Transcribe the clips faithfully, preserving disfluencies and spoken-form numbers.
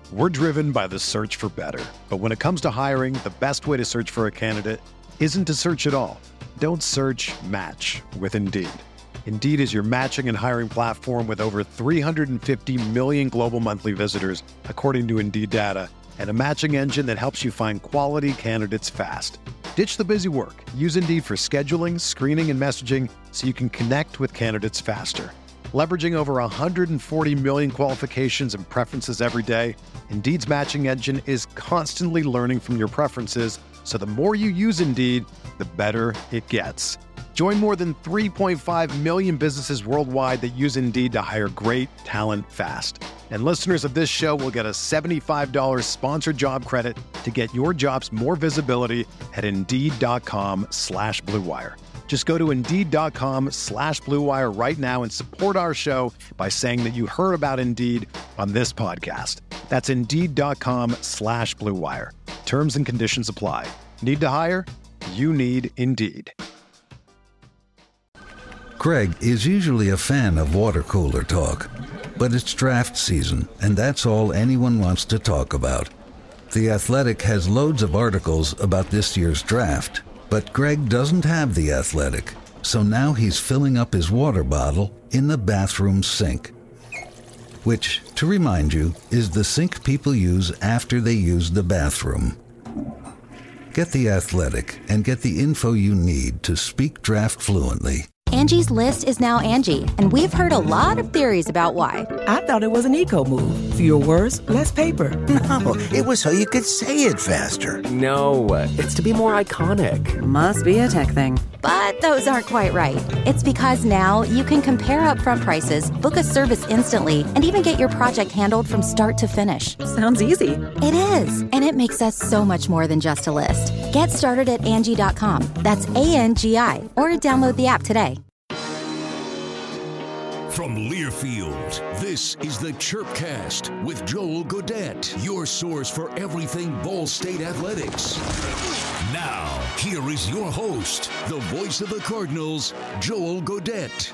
We're driven by the search for better. But when it comes to hiring, the best way to search for a candidate isn't to search at all. Don't search, match with Indeed. Indeed is your matching and hiring platform with over three hundred fifty million global monthly visitors, according to Indeed data, and a matching engine that helps you find quality candidates fast. Ditch the busy work. Use Indeed for scheduling, screening, and messaging so you can connect with candidates faster. Leveraging over one hundred forty million qualifications and preferences every day, Indeed's matching engine is constantly learning from your preferences, so the more you use Indeed, the better it gets. Join more than three point five million businesses worldwide that use Indeed to hire great talent fast. And listeners of this show will get a seventy-five dollars sponsored job credit to get your jobs more visibility at Indeed.com slash Blue Wire. Just go to Indeed.com slash Blue Wire right now and support our show by saying that you heard about Indeed on this podcast. That's Indeed.com slash Blue Wire. Terms and conditions apply. Need to hire? You need Indeed. Greg is usually a fan of water cooler talk, but it's draft season, and that's all anyone wants to talk about. The Athletic has loads of articles about this year's draft, but Greg doesn't have The Athletic, so now he's filling up his water bottle in the bathroom sink. Which, to remind you, is the sink people use after they use the bathroom. Get The Athletic and get the info you need to speak draft fluently. Angie's List is now Angie, and we've heard a lot of theories about why. I thought it was an eco move. Fewer words, less paper. No, it was so you could say it faster. No, it's to be more iconic. Must be a tech thing. But those aren't quite right. It's because now you can compare upfront prices, book a service instantly, and even get your project handled from start to finish. Sounds easy. It is, and it makes us so much more than just a list. Get started at Angie dot com. That's A N G I, or download the app today. From Learfield, this is the Chirpcast with Joel Godet, your source for everything Ball State athletics. Now, here is your host, the voice of the Cardinals, Joel Godet.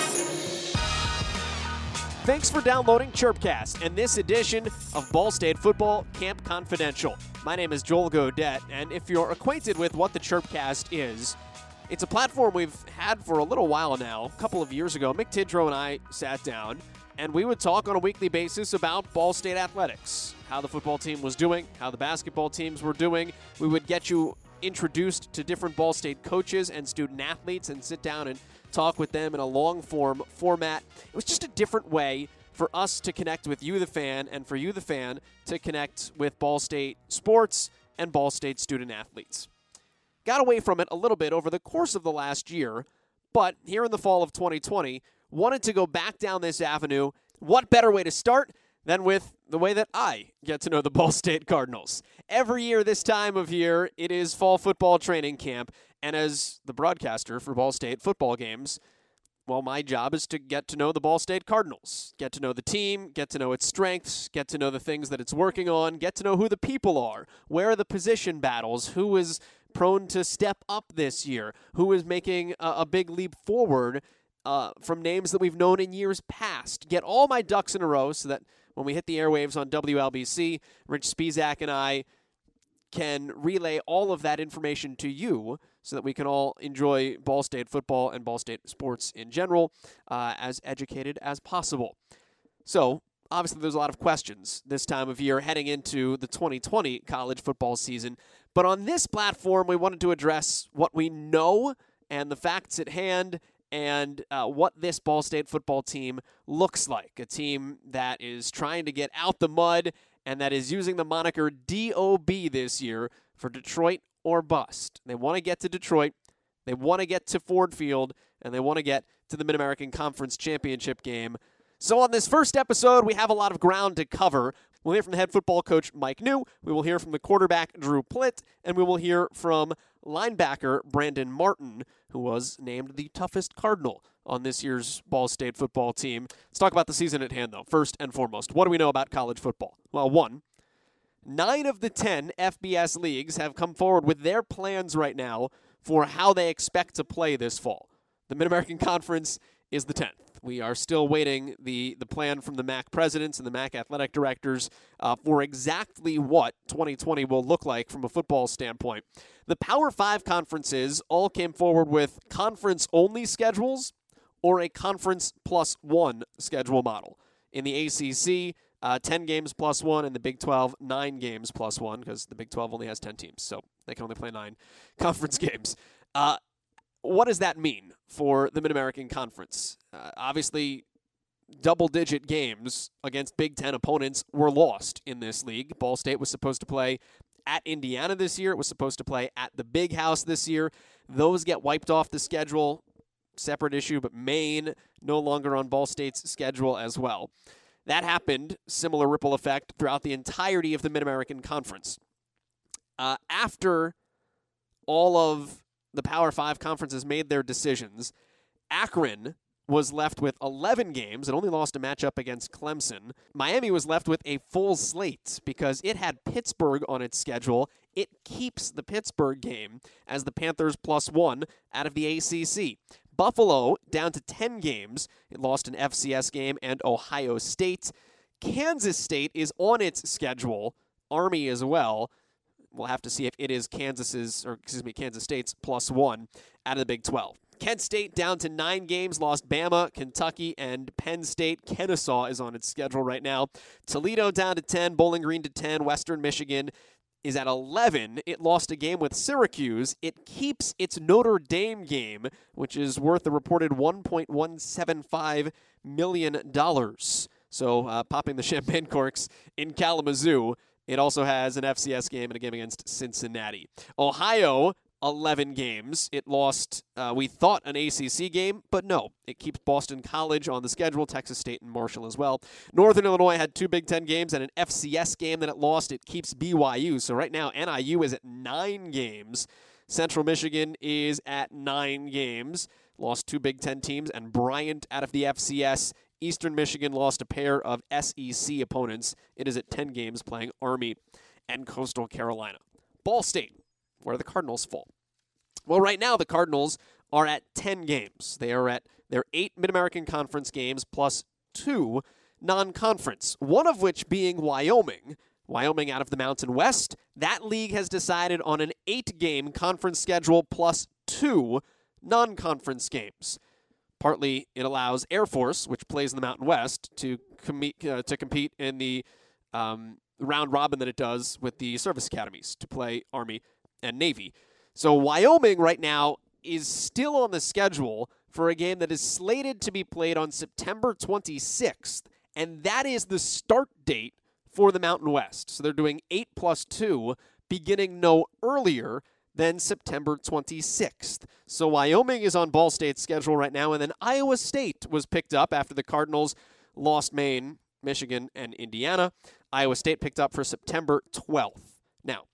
Thanks for downloading Chirpcast and this edition of Ball State Football Camp Confidential. My name is Joel Godet, and if you're acquainted with what the Chirpcast is, it's a platform we've had for a little while now. A couple of years ago, Mick Tidrow and I sat down, and we would talk on a weekly basis about Ball State athletics, how the football team was doing, how the basketball teams were doing. We would get you introduced to different Ball State coaches and student athletes and sit down and talk with them in a long-form format. It was just a different way for us to connect with you, the fan, and for you, the fan, to connect with Ball State sports and Ball State student athletes. Got away from it a little bit over the course of the last year, but here in the fall of twenty twenty, wanted to go back down this avenue. What better way to start than with the way that I get to know the Ball State Cardinals? Every year this time of year, it is fall football training camp, and as the broadcaster for Ball State football games, well, my job is to get to know the Ball State Cardinals, get to know the team, get to know its strengths, get to know the things that it's working on, get to know who the people are, where are the position battles, who is prone to step up this year, who is making a, a big leap forward uh, from names that we've known in years past. Get all my ducks in a row so that when we hit the airwaves on W L B C, Rich Spizak and I can relay all of that information to you so that we can all enjoy Ball State football and Ball State sports in general uh, as educated as possible. So, obviously, there's a lot of questions this time of year heading into the twenty twenty college football season. But on this platform, we wanted to address what we know and the facts at hand and uh, what this Ball State football team looks like. A team that is trying to get out the mud and that is using the moniker D O B this year for Detroit or bust. They want to get to Detroit, they want to get to Ford Field, and they want to get to the Mid-American Conference Championship game. So on this first episode, we have a lot of ground to cover. We'll hear from the head football coach, Mike New. We will hear from the quarterback, Drew Plitt. And we will hear from linebacker, Brandon Martin, who was named the toughest Cardinal on this year's Ball State football team. Let's talk about the season at hand, though. First and foremost, what do we know about college football? Well, one, nine of the ten F B S leagues have come forward with their plans right now for how they expect to play this fall. The Mid-American Conference is the tenth. We are still waiting the, the plan from the M A C presidents and the M A C athletic directors uh, for exactly what twenty twenty will look like from a football standpoint. The Power Five conferences all came forward with conference-only schedules or a conference plus one schedule model. In the A C C, uh, ten games plus one, and the Big twelve, nine games plus one, because the Big twelve only has ten teams, so they can only play nine conference games. Uh, what does that mean for the Mid-American Conference? Uh, obviously, double-digit games against Big Ten opponents were lost in this league. Ball State was supposed to play at Indiana this year. It was supposed to play at the Big House this year. Those get wiped off the schedule. Separate issue, but Maine no longer on Ball State's schedule as well. That happened, similar ripple effect, throughout the entirety of the Mid-American Conference. Uh, after all of the Power Five conferences made their decisions, Akron was left with eleven games and only lost a matchup against Clemson. Miami was left with a full slate because it had Pittsburgh on its schedule. It keeps the Pittsburgh game as the Panthers plus one out of the A C C. Buffalo down to ten games. It lost an F C S game and Ohio State. Kansas State is on its schedule. Army as well. We'll have to see if it is Kansas's, or excuse me, Kansas State's plus one out of the Big twelve. Kent State down to nine games, lost Bama, Kentucky, and Penn State. Kennesaw is on its schedule right now. Toledo down to ten, Bowling Green to ten, Western Michigan is at eleven. It lost a game with Syracuse. It keeps its Notre Dame game, which is worth a reported one point one seven five million dollars. So uh, popping the champagne corks in Kalamazoo. It also has an F C S game and a game against Cincinnati. Ohio, eleven games. It lost, uh, we thought, an A C C game, but no. It keeps Boston College on the schedule, Texas State and Marshall as well. Northern Illinois had two Big Ten games and an F C S game that it lost. It keeps B Y U. So right now, N I U is at nine games. Central Michigan is at nine games. Lost two Big Ten teams, and Bryant out of the F C S. Eastern Michigan lost a pair of S E C opponents. It is at ten games playing Army and Coastal Carolina. Ball State, where the Cardinals fall. Well, right now the Cardinals are at ten games. They are at their eight Mid-American Conference games plus two non-conference, one of which being Wyoming. Wyoming out of the Mountain West. That league has decided on an eight-game conference schedule plus two non-conference games. Partly, it allows Air Force, which plays in the Mountain West, to, com- uh, to compete in the um, round robin that it does with the service academies to play Army and Navy. So Wyoming right now is still on the schedule for a game that is slated to be played on September twenty-sixth, and that is the start date for the Mountain West. So they're doing eight plus two, beginning no earlier than September twenty-sixth. So Wyoming is on Ball State's schedule right now, and then Iowa State was picked up after the Cardinals lost Maine, Michigan, and Indiana. Iowa State picked up for September twelfth. Now,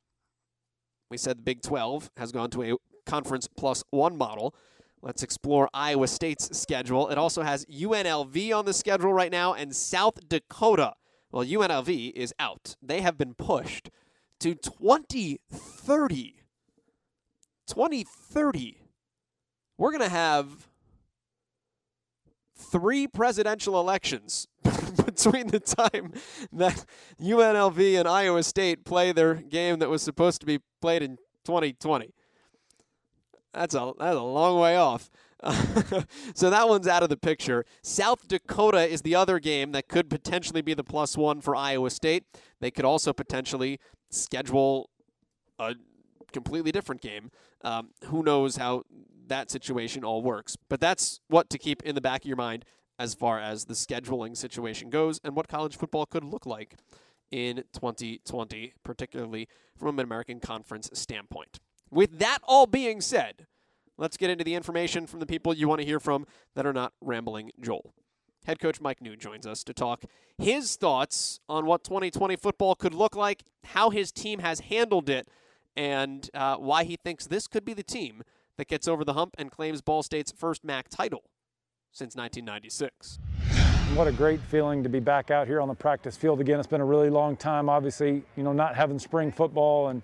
we said the Big twelve has gone to a conference plus one model. Let's explore Iowa State's schedule. It also has U N L V on the schedule right now and South Dakota. Well, U N L V is out. They have been pushed to twenty thirty. twenty thirty. We're going to have three presidential elections between the time that U N L V and Iowa State play their game that was supposed to be played in twenty twenty. That's a, that's a long way off. So that one's out of the picture. South Dakota is the other game that could potentially be the plus one for Iowa State. They could also potentially schedule a completely different game. Um, who knows how that situation all works. But that's what to keep in the back of your mind as far as the scheduling situation goes and what college football could look like in twenty twenty, particularly from a Mid-American Conference standpoint. With that all being said, let's get into the information from the people you want to hear from that are not rambling Joel. Head coach Mike New joins us to talk his thoughts on what twenty twenty football could look like, how his team has handled it, and uh, why he thinks this could be the team that gets over the hump and claims Ball State's first M A C title since nineteen ninety-six. What a great feeling to be back out here on the practice field again. It's been a really long time, obviously, you know, not having spring football and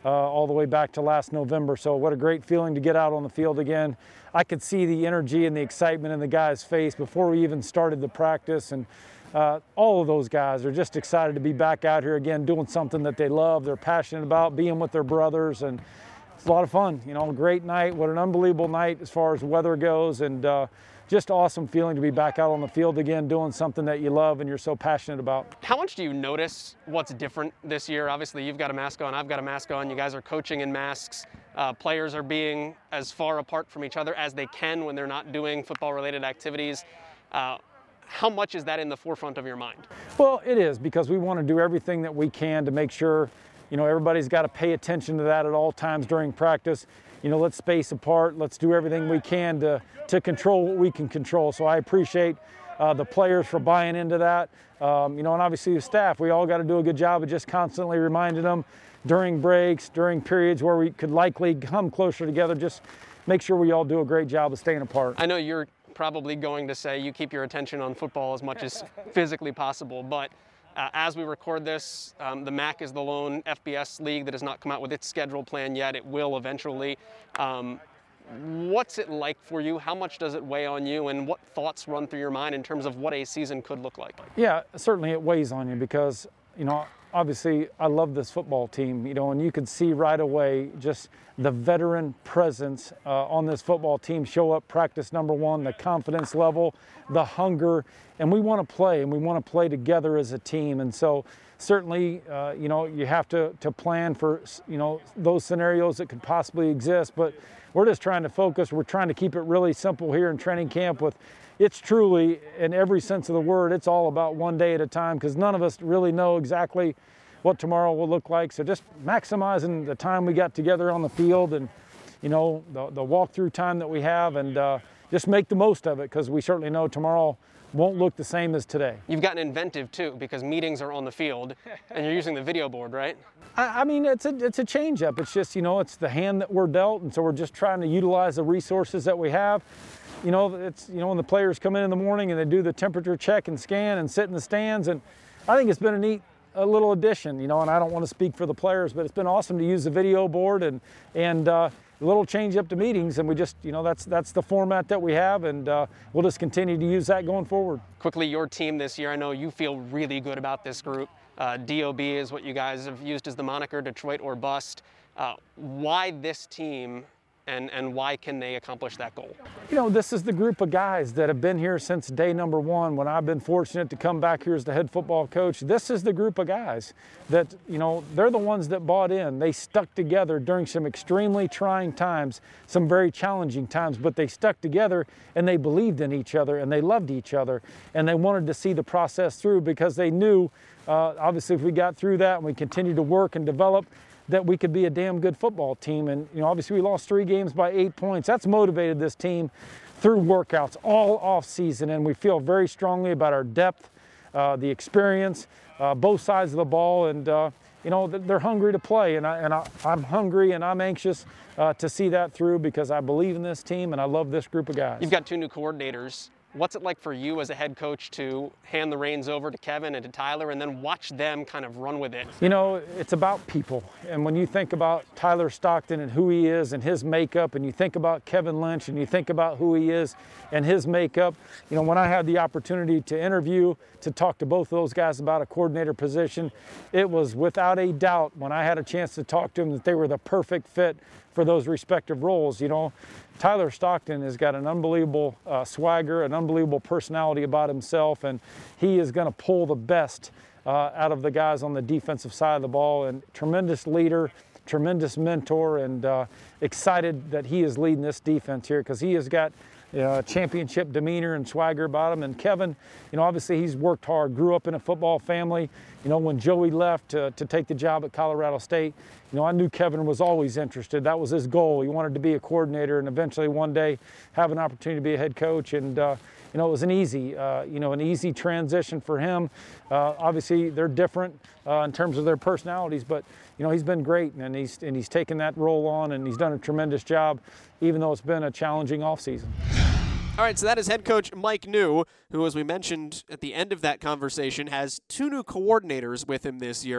uh, all the way back to last November. So what a great feeling to get out on the field again. I could see the energy and the excitement in the guys' face before we even started the practice. And uh, all of those guys are just excited to be back out here again, doing something that they love, they're passionate about, being with their brothers. And it's a lot of fun. You know, a great night. What an unbelievable night as far as weather goes. And uh, just awesome feeling to be back out on the field again, doing something that you love and you're so passionate about. How much do you notice what's different this year? Obviously, you've got a mask on, I've got a mask on. You guys are coaching in masks. Uh, players are being as far apart from each other as they can when they're not doing football-related activities. Uh, how much is that in the forefront of your mind? Well, it is, because we want to do everything that we can to make sure, you know, everybody's got to pay attention to that at all times during practice. You know, let's space apart. Let's do everything we can to, to control what we can control. So I appreciate uh, the players for buying into that. Um, you know, and obviously the staff, we all got to do a good job of just constantly reminding them during breaks, during periods where we could likely come closer together, just make sure we all do a great job of staying apart. I know you're probably going to say you keep your attention on football as much as physically possible, but Uh, as we record this, um, the M A C is the lone F B S league that has not come out with its schedule plan yet. It will eventually. Um, what's it like for you? How much does it weigh on you? And what thoughts run through your mind in terms of what a season could look like? Yeah, certainly it weighs on you because, you know, obviously I love this football team, you know, and you could see right away just the veteran presence uh, on this football team show up practice number one, the confidence level, the hunger, and we want to play and we want to play together as a team. And so certainly, uh, you know, you have to, to plan for, you know, those scenarios that could possibly exist, but we're just trying to focus. We're trying to keep it really simple here in training camp with, it's truly, in every sense of the word, it's all about one day at a time because none of us really know exactly what tomorrow will look like. So just maximizing the time we got together on the field and, you know, the, the walkthrough time that we have and uh, just make the most of it because we certainly know tomorrow won't look the same as today. You've gotten inventive too because meetings are on the field and you're using the video board, right? I, I mean, it's a, it's a change up. It's just, you know, it's the hand that we're dealt. And so we're just trying to utilize the resources that we have. You know, it's, you know, when the players come in in the morning and they do the temperature check and scan and sit in the stands. And I think it's been a neat a little addition, you know, and I don't want to speak for the players, but it's been awesome to use the video board and, and uh, a little change up to meetings. And we just, you know, that's, that's the format that we have. And uh, we'll just continue to use that going forward. Quickly, your team this year, I know you feel really good about this group. Uh, D O B is what you guys have used as the moniker, Detroit or Bust. Uh, why this team? And, and why can they accomplish that goal? You know, this is the group of guys that have been here since day number one when I've been fortunate to come back here as the head football coach. This is the group of guys that, you know, they're the ones that bought in. They stuck together during some extremely trying times, some very challenging times, but they stuck together and they believed in each other and they loved each other and they wanted to see the process through because they knew, uh, obviously, if we got through that and we continued to work and develop, that we could be a damn good football team. And, you know, obviously we lost three games by eight points. That's motivated this team through workouts all off season. And we feel very strongly about our depth, uh, the experience, uh, both sides of the ball. And, uh, you know, they're hungry to play. And, I, and I, I'm hungry and I'm anxious uh, to see that through because I believe in this team and I love this group of guys. You've got two new coordinators. What's it like for you as a head coach to hand the reins over to Kevin and to Tyler and then watch them kind of run with it? You know, it's about people. And when you think about Tyler Stockton and who he is and his makeup, and you think about Kevin Lynch and you think about who he is and his makeup, you know, when I had the opportunity to interview, to talk to both of those guys about a coordinator position, it was without a doubt when I had a chance to talk to them that they were the perfect fit for those respective roles. You know, Tyler Stockton has got an unbelievable uh, swagger, an unbelievable personality about himself, and he is going to pull the best uh, out of the guys on the defensive side of the ball. And tremendous leader, tremendous mentor, and uh, excited that he is leading this defense here because he has got you know, championship demeanor and swagger about him. And Kevin, you know, obviously he's worked hard, grew up in a football family. You know, when Joey left to, to take the job at Colorado State, you know, I knew Kevin was always interested. That was his goal. He wanted to be a coordinator and eventually one day have an opportunity to be a head coach. And, uh, you know, it was an easy, uh, you know, an easy transition for him. Uh, obviously, they're different uh, in terms of their personalities, but, you know, he's been great and he's, and he's taken that role on and he's done a tremendous job, even though it's been a challenging offseason. All right, so that is head coach Mike New, who, as we mentioned at the end of that conversation, has two new coordinators with him this year.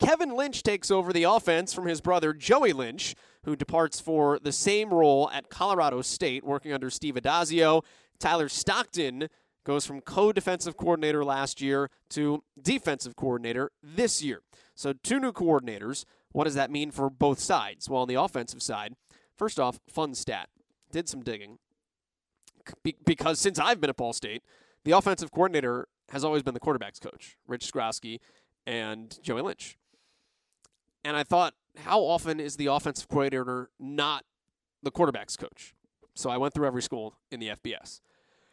Kevin Lynch takes over the offense from his brother Joey Lynch, who departs for the same role at Colorado State, working under Steve Addazio. Tyler Stockton goes from co-defensive coordinator last year to defensive coordinator this year. So two new coordinators. What does that mean for both sides? Well, on the offensive side, first off, fun stat. Did some digging. Be- because since I've been at Ball State, the offensive coordinator has always been the quarterback's coach, Rich Skrosky and Joey Lynch. And I thought, how often is the offensive coordinator not the quarterback's coach? So I went through every school in the F B S.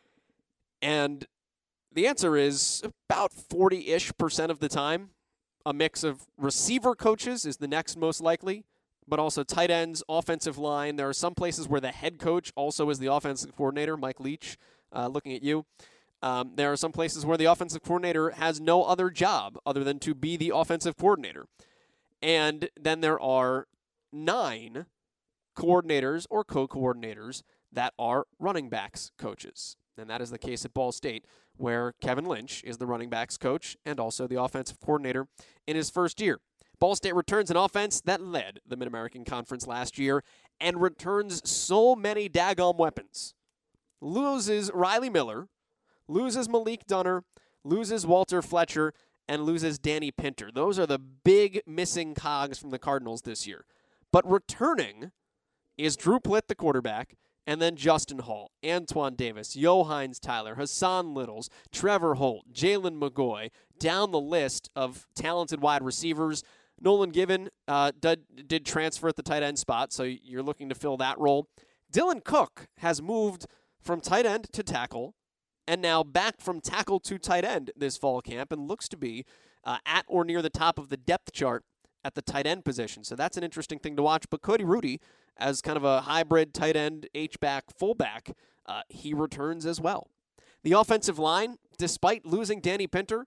And the answer is about forty-ish percent of the time. A mix of receiver coaches is the next most likely, but also tight ends, offensive line. There are some places where the head coach also is the offensive coordinator, Mike Leach, uh, looking at you. Um, there are some places where the offensive coordinator has no other job other than to be the offensive coordinator. And then there are nine coordinators or co-coordinators that are running backs coaches. And that is the case at Ball State, where Kevin Lynch is the running backs coach and also the offensive coordinator in his first year. Ball State returns an offense that led the Mid-American Conference last year and returns so many daggum weapons. Loses Riley Miller, loses Malik Dunner, loses Walter Fletcher, and loses Danny Pinter. Those are the big missing cogs from the Cardinals this year. But returning is Drew Plitt, the quarterback, and then Justin Hall, Antoine Davis, Yo Hines Tyler, Hassan Littles, Trevor Holt, Jalen McGoy, down the list of talented wide receivers. Nolan Given uh, did, did transfer at the tight end spot, so you're looking to fill that role. Dylan Cook has moved from tight end to tackle, and now back from tackle to tight end this fall camp, and looks to be uh, at or near the top of the depth chart at the tight end position. So that's an interesting thing to watch. But Cody Rudy, as kind of a hybrid tight end, H-back, fullback, uh, he returns as well. The offensive line, despite losing Danny Pinter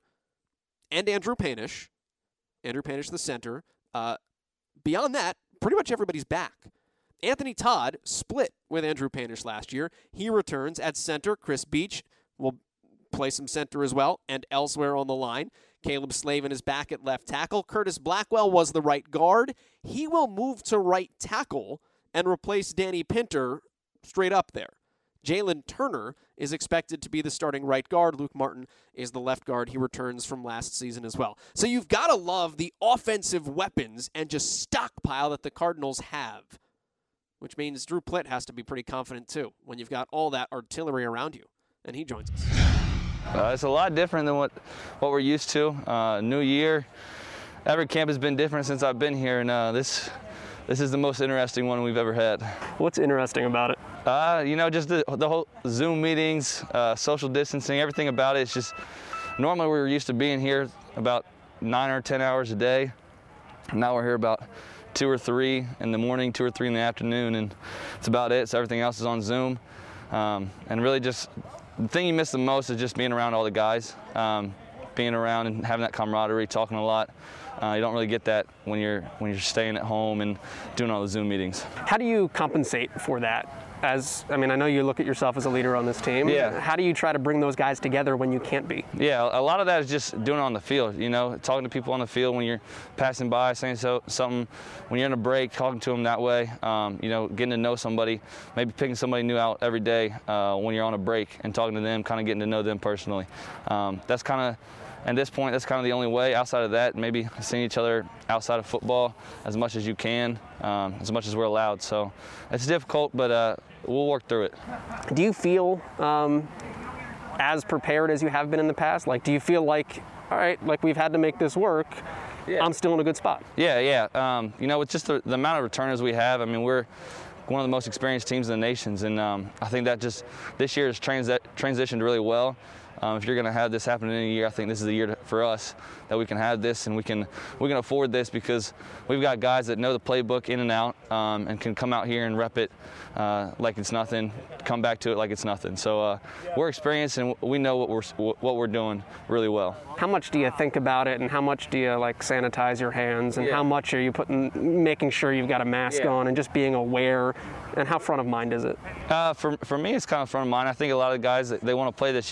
and Andrew Panish, Andrew Panish the center, uh, beyond that, pretty much everybody's back. Anthony Todd split with Andrew Panish last year. He returns at center. Chris Beach will play some center as well, and elsewhere on the line. Caleb Slavin is back at left tackle. Curtis Blackwell was the right guard. He will move to right tackle and replace Danny Pinter straight up there. Jalen Turner is expected to be the starting right guard. Luke Martin is the left guard. He returns from last season as well. So you've got to love the offensive weapons and just stockpile that the Cardinals have, which means Drew Plitt has to be pretty confident too when you've got all that artillery around you. And he joins us. Uh, it's a lot different than what, what we're used to. Uh, new year. Every camp has been different since I've been here, and uh, this this is the most interesting one we've ever had. What's interesting about it? Uh, you know, just the, the whole Zoom meetings, uh, social distancing, everything about it. It's just, normally we were used to being here about nine or ten hours a day. Now we're here about two or three in the morning, two or three in the afternoon, and that's about it. So everything else is on Zoom. Um, and really just, the thing you miss the most is just being around all the guys, um, being around and having that camaraderie, talking a lot. Uh, you don't really get that when you're when you're staying at home and doing all the Zoom meetings. How do you compensate for that? As I mean, I know you look at yourself as a leader on this team. Yeah. How do you try to bring those guys together when you can't be? Yeah, a lot of that is just doing it on the field. You know, talking to people on the field when you're passing by, saying so, something. When you're in a break, talking to them that way. Um, you know, getting to know somebody, maybe picking somebody new out every day uh, when you're on a break and talking to them, kind of getting to know them personally. Um, that's kind of. At this point, that's kind of the only way. Outside of that, maybe seeing each other outside of football as much as you can, um, as much as we're allowed. So it's difficult, but uh, we'll work through it. Do you feel um, as prepared as you have been in the past? Like, do you feel like, all right, like we've had to make this work, yeah. I'm still in a good spot? Yeah, yeah. Um, you know, it's just the, the amount of returners we have. I mean, we're one of the most experienced teams in the nations, and um, I think that just this year has trans- transitioned really well. Um, if you're going to have this happen in a year, I think this is the year to, for us that we can have this and we can we can afford this because we've got guys that know the playbook in and out um, and can come out here and rep it uh, like it's nothing, come back to it like it's nothing. So uh, we're experienced and we know what we're what we're doing really well. How much do you think about it, and how much do you like sanitize your hands, and yeah. how much are you putting, making sure you've got a mask yeah. on, and just being aware? And how front of mind is it? Uh, for for me, it's kind of front of mind. I think a lot of guys they want to play this year, so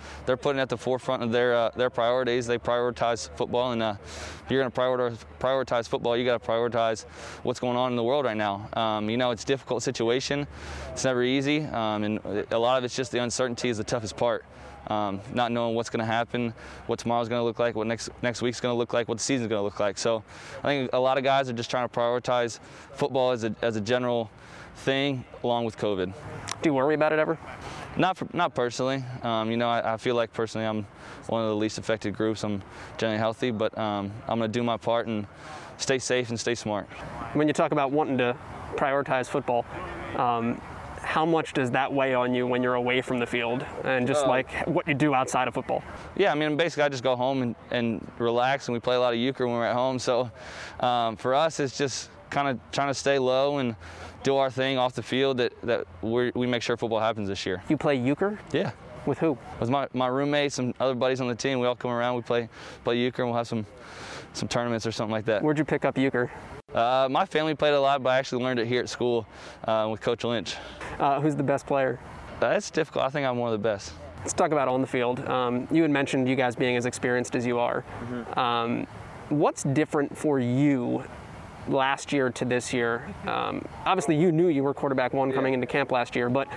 they're putting at the forefront of their uh, their priorities. They prioritize football, and uh, if you're going to prioritize, prioritize football, you got to prioritize what's going on in the world right now. Um, you know, it's a difficult situation. It's never easy, um, and a lot of it's just the uncertainty is the toughest part. Um, not knowing what's going to happen, what tomorrow's going to look like, what next next week's going to look like, what the season's going to look like. So I think a lot of guys are just trying to prioritize football as a as a general thing, along with COVID. Do you worry about it ever? Not for, not personally. Um, you know, I, I feel like personally I'm one of the least affected groups. I'm generally healthy, but um, I'm going to do my part and stay safe and stay smart. When you talk about wanting to prioritize football, um, how much does that weigh on you when you're away from the field and just uh, like what you do outside of football? Yeah, I mean, basically I just go home and, and relax, and we play a lot of euchre when we're at home. So um, for us, it's just kind of trying to stay low and do our thing off the field that, that we we make sure football happens this year. You play euchre? Yeah. With who? With my, my roommates and other buddies on the team. We all come around, we play play euchre, and we'll have some, some tournaments or something like that. Where'd you pick up euchre? Uh, my family played a lot, but I actually learned it here at school uh, with Coach Lynch. Uh, who's the best player? Uh, it's difficult. I think I'm one of the best. Let's talk about on the field. Um, you had mentioned you guys being as experienced as you are. Mm-hmm. Um, what's different for you last year to this year? Um, obviously, you knew you were quarterback one coming yeah. into camp last year, but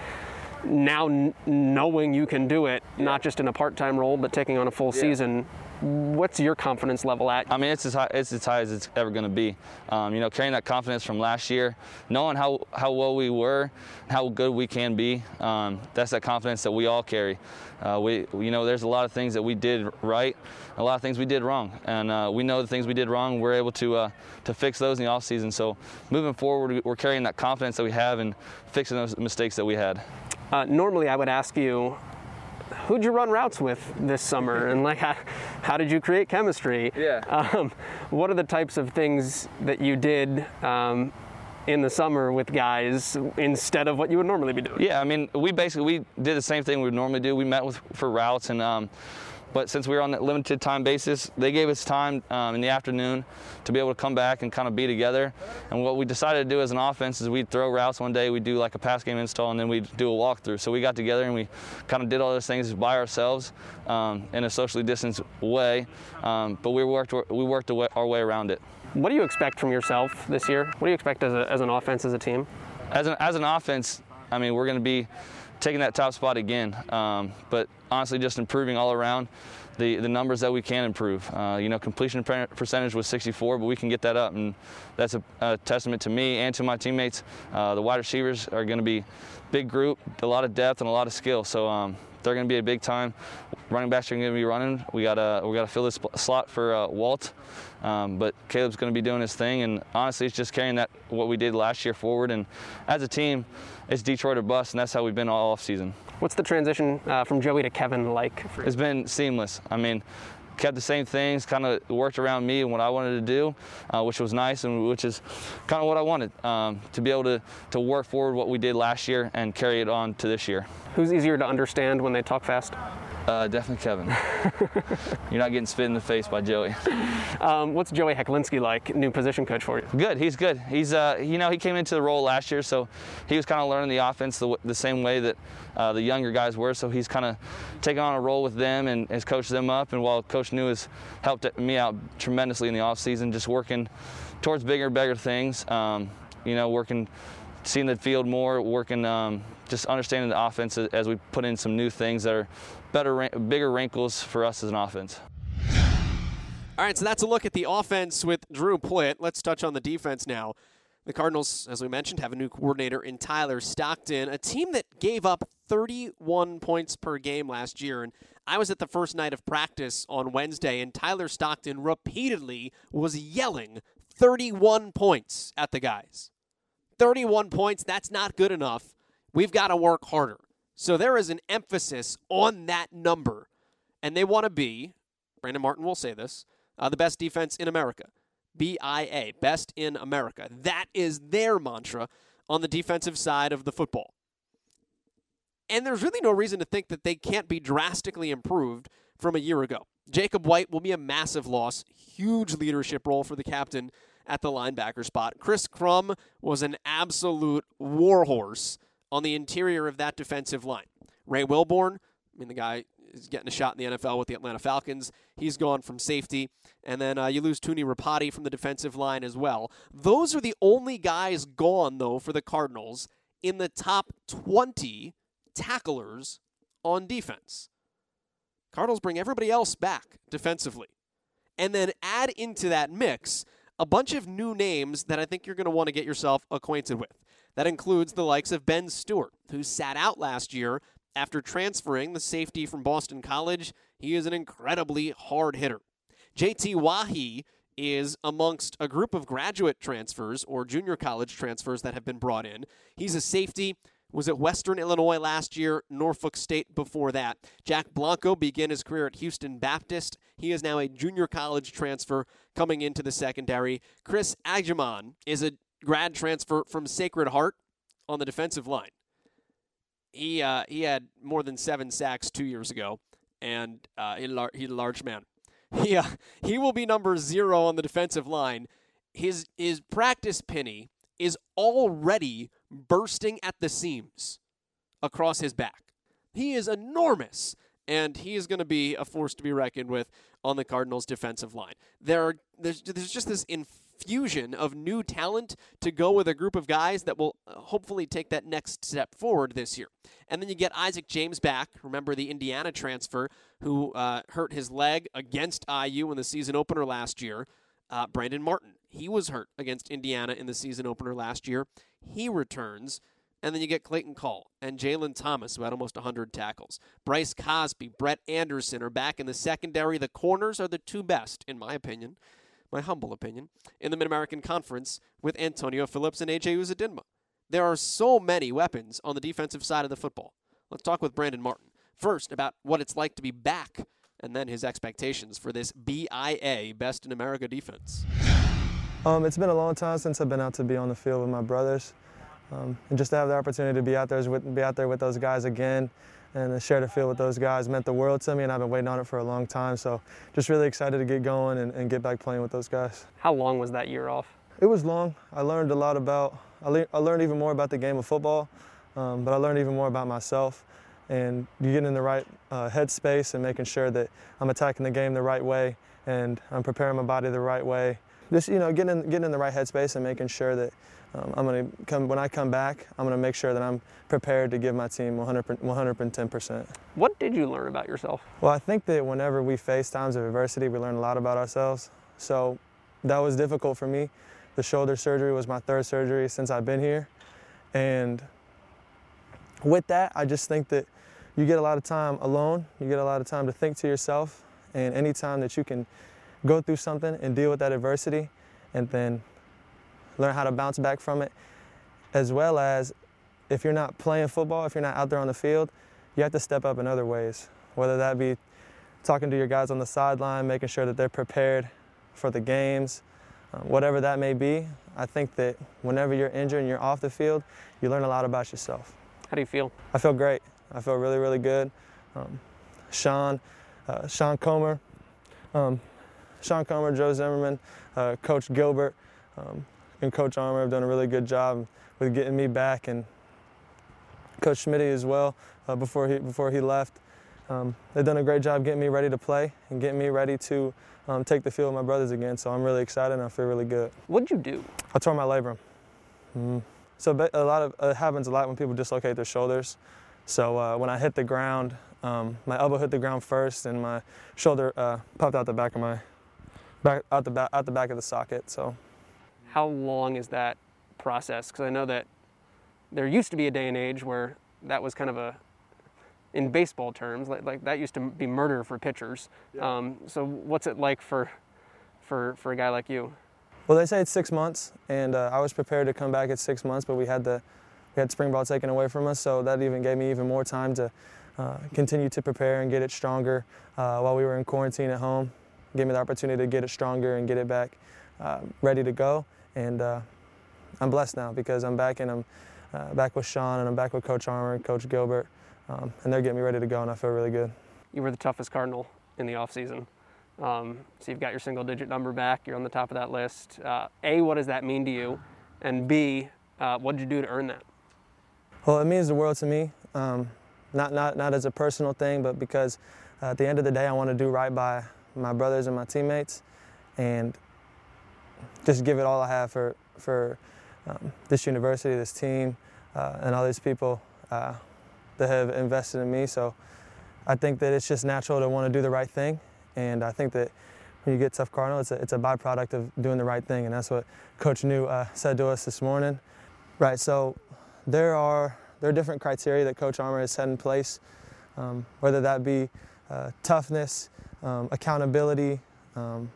now n- knowing you can do it, yeah. not just in a part-time role, but taking on a full yeah. season, what's your confidence level at? I mean, it's as high, it's as high as it's ever going to be. Um, you know, carrying that confidence from last year, knowing how, how well we were, how good we can be, um, that's that confidence that we all carry. Uh, we, you know, there's a lot of things that we did right, a lot of things we did wrong, and uh, we know the things we did wrong. We're able to uh, to fix those in the off season. So moving forward, we're carrying that confidence that we have and fixing those mistakes that we had. Uh, normally, I would ask you, who'd you run routes with this summer, and like how, how did you create chemistry? Yeah. Um, what are the types of things that you did um, in the summer with guys instead of what you would normally be doing? Yeah, I mean, we basically we did the same thing we would normally do. We met with for routes, and um, but since we were on that limited time basis, they gave us time um, in the afternoon to be able to come back and kind of be together. And what we decided to do as an offense is we'd throw routes one day, we'd do like a pass game install, and then we'd do a walkthrough. So we got together and we kind of did all those things by ourselves um, in a socially distanced way, um, but we worked we worked our way around it. What do you expect from yourself this year? What do you expect as, a, as an offense, as a team? As an, as an offense, I mean, we're going to be taking that top spot again, um, but honestly just improving all around the, the numbers that we can improve. Uh, you know, completion percentage was sixty-four, but we can get that up, and that's a, a testament to me and to my teammates. Uh, the wide receivers are going to be big group, a lot of depth and a lot of skill, so um, they're going to be a big time. Running backs are going to be running. We got to we got to fill this slot for uh, Walt, um, but Caleb's going to be doing his thing. And honestly, it's just carrying that what we did last year forward. And as a team, it's Detroit or bust, and that's how we've been all off season. What's the transition uh, from Joey to Kevin like? For you? It's been seamless. I mean, kept the same things, kind of worked around me and what I wanted to do, uh, which was nice, and which is kind of what I wanted, um, to be able to, to work forward what we did last year and carry it on to this year. Who's easier to understand when they talk fast? Uh, definitely Kevin. You're not getting spit in the face by Joey. Um, what's Joey Hecklinski like, new position coach for you? Good, he's good. He's, uh, you know, he came into the role last year, so he was kind of learning the offense the, the same way that uh, the younger guys were, so he's kind of taken on a role with them and has coached them up, and while Coach New has helped me out tremendously in the offseason, just working towards bigger, better things, um, you know, working, seeing the field more, working, um, just understanding the offense as we put in some new things that are better, bigger wrinkles for us as an offense. All right, so that's a look at the offense with Drew Plitt. Let's touch on the defense now. The Cardinals, as we mentioned, have a new coordinator in Tyler Stockton, a team that gave up thirty-one points per game last year. And I was at the first night of practice on Wednesday, and Tyler Stockton repeatedly was yelling thirty-one points at the guys. thirty-one points, that's not good enough. We've got to work harder. So there is an emphasis on that number. And they want to be, Brandon Martin will say this, uh, the best defense in America. B I A, best in America. That is their mantra on the defensive side of the football. And there's really no reason to think that they can't be drastically improved from a year ago. Jacob White will be a massive loss, huge leadership role for the captain at the linebacker spot. Chris Crum was an absolute warhorse on the interior of that defensive line. Ray Wilborn, I mean, the guy is getting a shot in the N F L with the Atlanta Falcons. He's gone from safety. And then uh, you lose Tuni Rapati from the defensive line as well. Those are the only guys gone, though, for the Cardinals in the top twenty tacklers on defense. Cardinals bring everybody else back defensively. And then add into that mix a bunch of new names that I think you're going to want to get yourself acquainted with. That includes the likes of Ben Stewart, who sat out last year after transferring, the safety from Boston College. He is an incredibly hard hitter. J T Wahi is amongst a group of graduate transfers or junior college transfers that have been brought in. He's a safety, was at Western Illinois last year, Norfolk State before that. Jack Blanco began his career at Houston Baptist. He is now a junior college transfer coming into the secondary. Chris Agyeman is a grad transfer from Sacred Heart on the defensive line. He uh, he had more than seven sacks two years ago, and uh, he's a large man. He, uh, he will be number zero on the defensive line. His his practice penny is already bursting at the seams across his back. He is enormous, and he is going to be a force to be reckoned with on the Cardinals' defensive line. There are there's, there's just this infusion of new talent to go with a group of guys that will hopefully take that next step forward this year. And then you get Isaac James back, remember the Indiana transfer, who uh, hurt his leg against I U in the season opener last year. Uh, Brandon Martin, he was hurt against Indiana in the season opener last year. He returns. And then you get Clayton Call and Jalen Thomas, who had almost one hundred tackles. Bryce Cosby, Brett Anderson are back in the secondary. The corners are the two best, in my opinion, my humble opinion, in the Mid-American Conference with Antonio Phillips and A J Uzodinma. There are so many weapons on the defensive side of the football. Let's talk with Brandon Martin. First, about what it's like to be back, and then his expectations for this B I A, Best in America defense. Um, it's been a long time since I've been out to be on the field with my brothers. Um, and just to have the opportunity to be out there with, be out there with those guys again and to share the field with those guys meant the world to me, and I've been waiting on it for a long time. So just really excited to get going and, and get back playing with those guys. How long was that year off? It was long. I learned a lot about, I, le- I learned even more about the game of football, um, but I learned even more about myself. And you get in the right uh, headspace and making sure that I'm attacking the game the right way and I'm preparing my body the right way. Just, you know, getting in, getting in the right headspace and making sure that Um, I'm going to come when I come back. I'm going to make sure that I'm prepared to give my team one hundred ten percent. What did you learn about yourself? Well, I think that whenever we face times of adversity, we learn a lot about ourselves. So that was difficult for me. The shoulder surgery was my third surgery since I've been here, and with that, I just think that you get a lot of time alone. You get a lot of time to think to yourself, and any time that you can go through something and deal with that adversity, and then learn how to bounce back from it, as well as if you're not playing football, if you're not out there on the field, you have to step up in other ways, whether that be talking to your guys on the sideline, making sure that they're prepared for the games, um, whatever that may be. I think that whenever you're injured and you're off the field, you learn a lot about yourself. How do you feel? I feel great. I feel really, really good. Um, Sean, uh, Sean Comer, um, Sean Comer, Joe Zimmerman, uh, Coach Gilbert, um, and Coach Armour have done a really good job with getting me back, and Coach Schmitty as well uh, before he before he left. Um, they've done a great job getting me ready to play and getting me ready to um, take the field with my brothers again. So I'm really excited and I feel really good. What'd you do? I tore my labrum. Mm-hmm. So a lot of it happens a lot when people dislocate their shoulders. So uh, when I hit the ground, um, my elbow hit the ground first, and my shoulder uh, popped out the back of my back out the back out the back of the socket. So. How long is that process? Because I know that there used to be a day and age where that was kind of a, in baseball terms, like, like that used to be murder for pitchers. Yeah. Um, so what's it like for, for, for a guy like you? Well, they say it's six months, and uh, I was prepared to come back at six months, but we had the, we had spring ball taken away from us, so that even gave me even more time to uh, continue to prepare and get it stronger uh, while we were in quarantine at home. Gave me the opportunity to get it stronger and get it back uh, ready to go. And uh, I'm blessed now because I'm back, and I'm uh, back with Sean, and I'm back with Coach Armour and Coach Gilbert, um, and they're getting me ready to go, and I feel really good. You were the toughest Cardinal in the offseason. Um, so you've got your single-digit number back. You're on the top of that list. Uh, A, what does that mean to you? And B, uh, what did you do to earn that? Well, it means the world to me, um, not, not, not as a personal thing, but because uh, at the end of the day, I want to do right by my brothers and my teammates, and just give it all I have for for um, this university, this team, uh, and all these people uh, that have invested in me. So I think that it's just natural to want to do the right thing, and I think that when you get tough Cardinal, it's a, it's a byproduct of doing the right thing, and that's what Coach New uh, said to us this morning. Right, so there are, there are different criteria that Coach Armour has set in place, um, whether that be uh, toughness, um, accountability, um,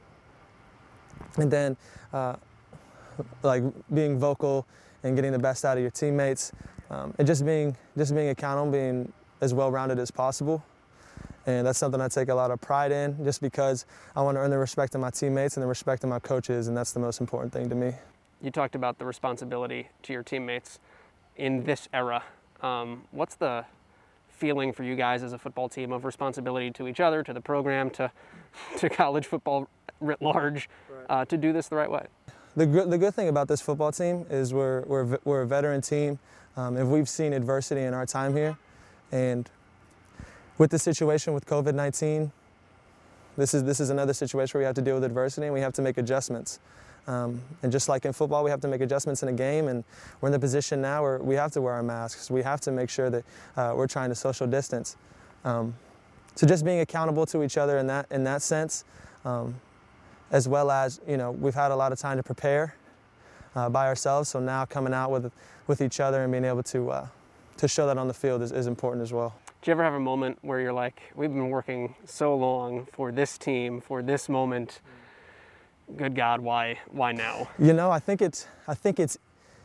and then uh, like being vocal and getting the best out of your teammates, um, and just being, just being accountable, being as well-rounded as possible. And that's something I take a lot of pride in, just because I want to earn the respect of my teammates and the respect of my coaches, and that's the most important thing to me. You talked about the responsibility to your teammates in this era. Um, what's the feeling for you guys as a football team of responsibility to each other, to the program, to, to college football writ large, uh, to do this the right way? The good, the good thing about this football team is we're, we're, we're a veteran team, um, and we've seen adversity in our time here. And with the situation with COVID nineteen, this is, this is another situation where we have to deal with adversity and we have to make adjustments. Um, and just like in football, we have to make adjustments in a game, and we're in the position now where we have to wear our masks. We have to make sure that uh, we're trying to social distance. Um, so just being accountable to each other in that, in that sense, um, as well as, you know, we've had a lot of time to prepare uh, by ourselves, so now coming out with, with each other and being able to, uh, to show that on the field is, is important as well. Do you ever have a moment where you're like, we've been working so long for this team, for this moment, good God, why, why now? You know, I think it's, I think it's,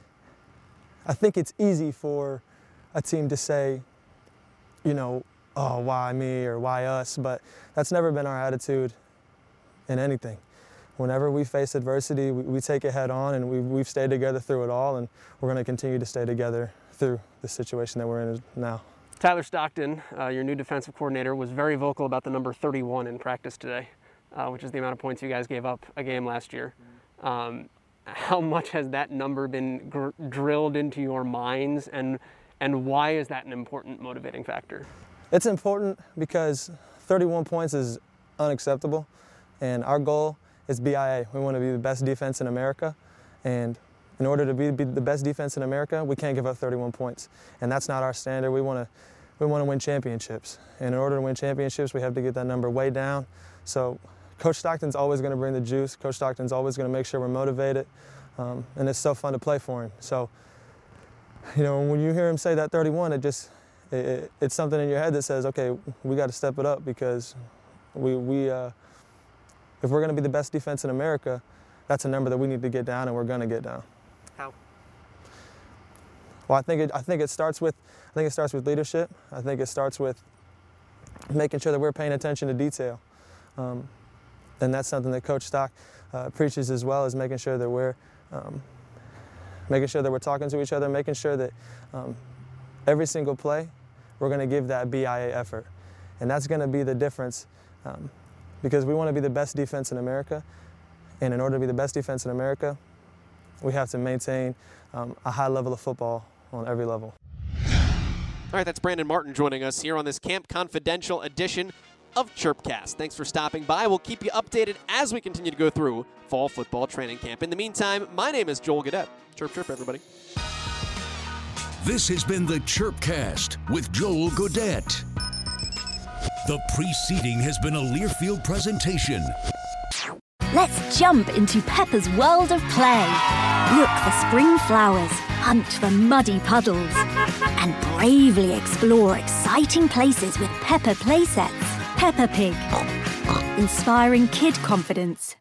I think it's easy for a team to say, you know, oh, why me or why us? But that's never been our attitude in anything. Whenever we face adversity, we, we take it head on, and we, we've stayed together through it all, and we're going to continue to stay together through the situation that we're in now. Tyler Stockton, uh, your new defensive coordinator, was very vocal about the number thirty-one in practice today, uh, which is the amount of points you guys gave up a game last year. Um, how much has that number been gr- drilled into your minds, and and why is that an important motivating factor? It's important because thirty-one points is unacceptable, and our goal is B I A. We want to be the best defense in America, and in order to be, be the best defense in America, we can't give up thirty-one points, and that's not our standard. We want to we want to win championships, and in order to win championships, we have to get that number way down. So Coach Stockton's always going to bring the juice. Coach Stockton's always going to make sure we're motivated, um, and it's so fun to play for him. So, you know, when you hear him say that thirty-one, it just it, it, it's something in your head that says, okay, we got to step it up, because we we uh, if we're going to be the best defense in America, that's a number that we need to get down, and we're going to get down. How? Well, I think it, I think it starts with I think it starts with leadership. I think it starts with making sure that we're paying attention to detail, um, and that's something that Coach Stock uh, preaches as well, is making sure that we're um, making sure that we're talking to each other, making sure that um, every single play we're going to give that B I A effort, and that's going to be the difference, um, because we want to be the best defense in America, and in order to be the best defense in America, we have to maintain um, a high level of football on every level. All right, that's Brandon Martin joining us here on this Camp Confidential edition of Chirpcast. Thanks for stopping by. We'll keep you updated as we continue to go through fall football training camp. In the meantime, my name is Joel Gaudette. Chirp, chirp, everybody. This has been the Chirpcast with Joel Gaudette. The preceding has been a Learfield presentation. Let's jump into Peppa's world of play. Look for spring flowers, hunt for muddy puddles, and bravely explore exciting places with Peppa playsets. Peppa Pig, inspiring kid confidence.